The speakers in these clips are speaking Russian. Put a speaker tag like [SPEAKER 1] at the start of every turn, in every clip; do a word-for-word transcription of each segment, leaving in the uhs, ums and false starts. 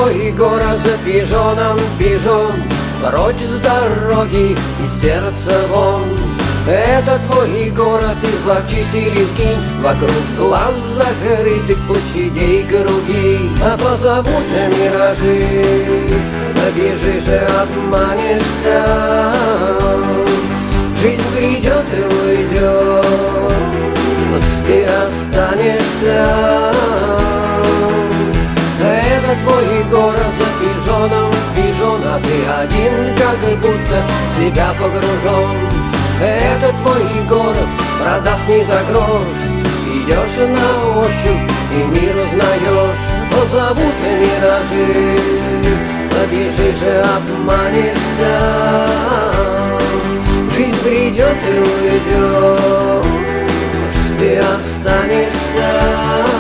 [SPEAKER 1] твой город за пижоном, пижон, прочь с дороги и сердца вон. Это твой город, изловчись или сгинь, вокруг глаз закрытых площадей круги. А позовут миражи, побежишь и обманешься. Жизнь придет и уйдет, ты останешься. Это твой город за пижоном, пижон, а ты один, как будто в себя погружен. Это твой город, продаст не за грош. Идешь на ощупь и мир узнаешь. Позовут миражи, побежишь и обманешься. Жизнь придет и уйдет, ты останешься.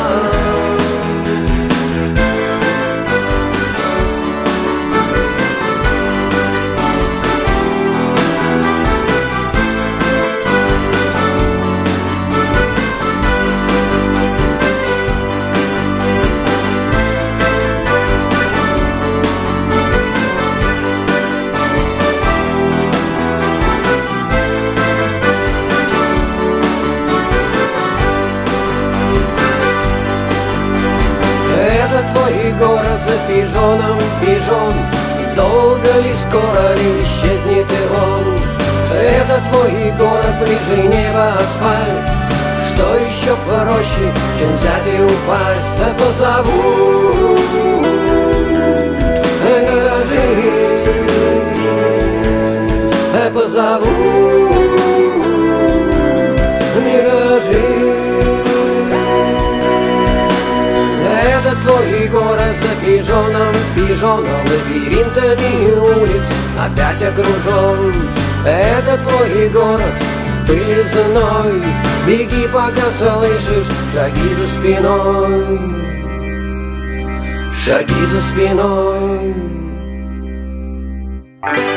[SPEAKER 1] Твой город за пижоном, пижон, долго ли, скоро ли исчезнет и он. Это твой город, ближе неба асфальт. Что еще проще, чем взять и упасть? Да позову гаражи, да позову миражи. Это твой город за пижоном, пижоном, лабиринтами улиц опять окружен. Это твой город, пыль зной, беги, пока слышишь шаги за спиной, шаги за спиной.